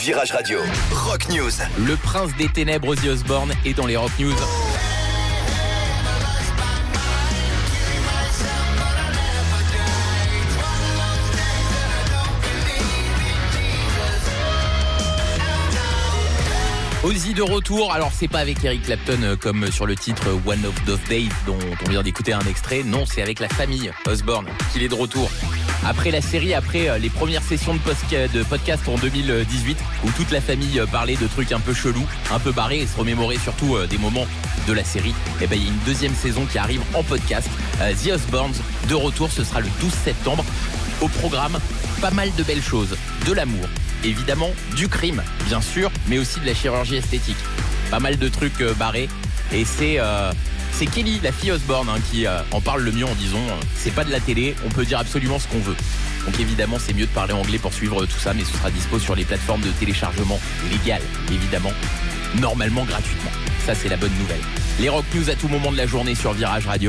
Virage Radio, Rock News. Le prince des ténèbres, Ozzy Osbourne, est dans les Rock News. Ozzy de retour, alors c'est pas avec Eric Clapton comme sur le titre One of Those Days dont on vient d'écouter un extrait, non, c'est avec la famille Osbourne qu'il est de retour. Après la série, après les premières sessions de podcast en 2018 où toute la famille parlait de trucs un peu chelous, un peu barrés et se remémorait surtout des moments de la série, et ben il y a une deuxième saison qui arrive en podcast, The Osbournes de retour, ce sera le 12 septembre. Au programme, pas mal de belles choses, de l'amour, évidemment du crime, bien sûr, mais aussi de la chirurgie esthétique. Pas mal de trucs barrés. Et c'est Kelly, la fille Osbourne, qui en parle le mieux en disant c'est pas de la télé, on peut dire absolument ce qu'on veut. Donc évidemment, c'est mieux de parler anglais pour suivre tout ça, mais ce sera dispo sur les plateformes de téléchargement légales, évidemment, normalement gratuitement. Ça, c'est la bonne nouvelle. Les Rock News à tout moment de la journée sur Virage Radio.